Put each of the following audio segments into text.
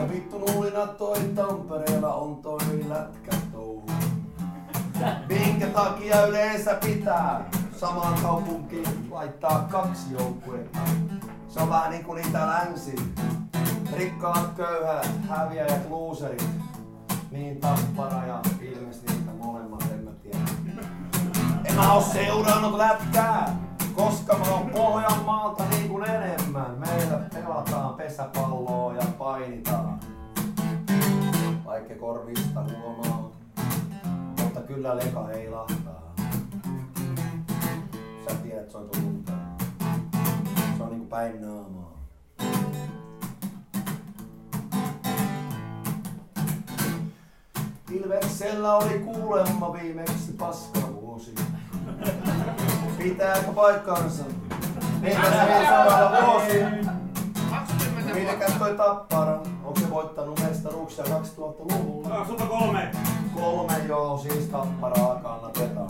vittu nuulina toi Tampereella on toi lätkätouhu. Minkä takia yleensä pitää samaan kaupunkiin laittaa 2 joukkuetta? Se on vähän niinku niitä länsi. Rikkaat, köyhät, häviäjät, loserit. Niin Tappara ja Ilves niitä molemmat, en mä tiedä. En mä oo seurannut lätkää, koska mä oon Pohjanmaalta niin kuin enemmän. Meillä pelataan pesäpalloa ja painitaan. Vaikka korvista huomaa, mutta kyllä leka heilahtaa. Sä tiedät, se on tullut. Se on niinku päin naamaa. Ilveksellä oli kuulemma viimeksi paskavuosi. Pitääkö paikkansa? Niinpä se samalla vuosi. Mitenkäs toi Tappara? Onko se voittanut mestaruuksia 2000-luvulla? 2003. 3 joo, siis Tapparaa kannatetaan.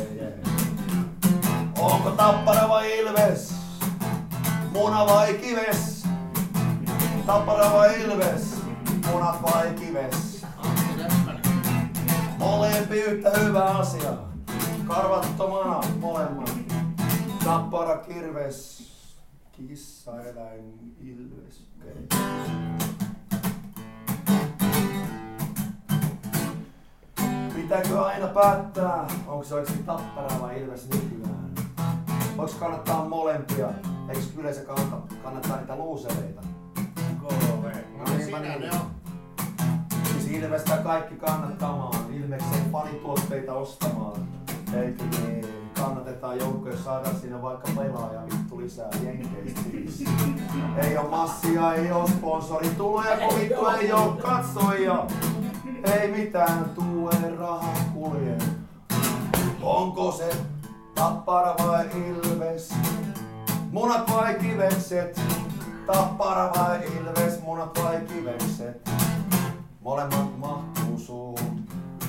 Onko Tappara vai Ilves? Muna vai kives? Tappara vai Ilves? Munat vai kives? Molempi yhtä hyvä asia. Karvattomana molemmat. Tappara, kirves, kissa, eläin, ilves. Okay. Pitääkö aina päättää, onko se oikeasti Tappara vai Ilves nykyään? Voiko kannattaa molempia? Eikö yleensä kannattaa niitä losereita? KV. No siinä ne on. Siis Ilvestä kaikki kannattamaan, Ilveksen fanituotteita ostamaan. Eikö niin? Kannatetaan joukkoja, saadaan siinä vaikka pelaaja vittu lisää jenkeistä siis. Ei oo massia, ei oo sponsorituloja, kun vittu ei oo katsojia. Ei mitään tue, raha kulje. Onko se Tappara vai Ilves? Munat vai kivekset? Tappara vai Ilves? Munat vai kivekset? Molemmat mahtuu suuhun.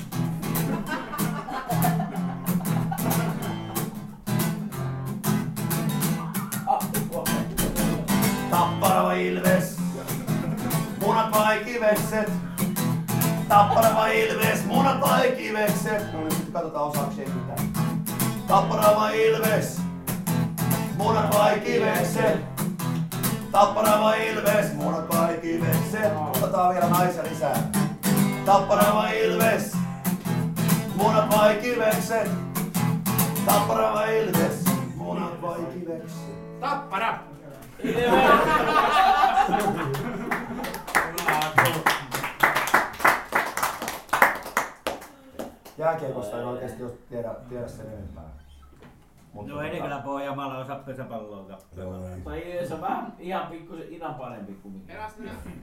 Tappara vai Ilves? Munat vai kivekset? Tappara vai Ilves? Munat vai kivekset? No nyt katsotaan osaako ei mitään. Tappara vai Ilves? Munat vai kivekset? Tappara vai Ilves? Munat vai kivekset? Otetaan vielä naisia lisää. Tappara vai Ilves? Munat vai kivekset? Tappara vai Ilves? Munat vai kivekset? Tappara! Jääkiekosta en oikeesti tiedä sen enempää. No Etelä-Pohjanmaalla osaa pesäpalloa katsoa. Tai se on vähän ihan pikkusen parempi kuin mikä.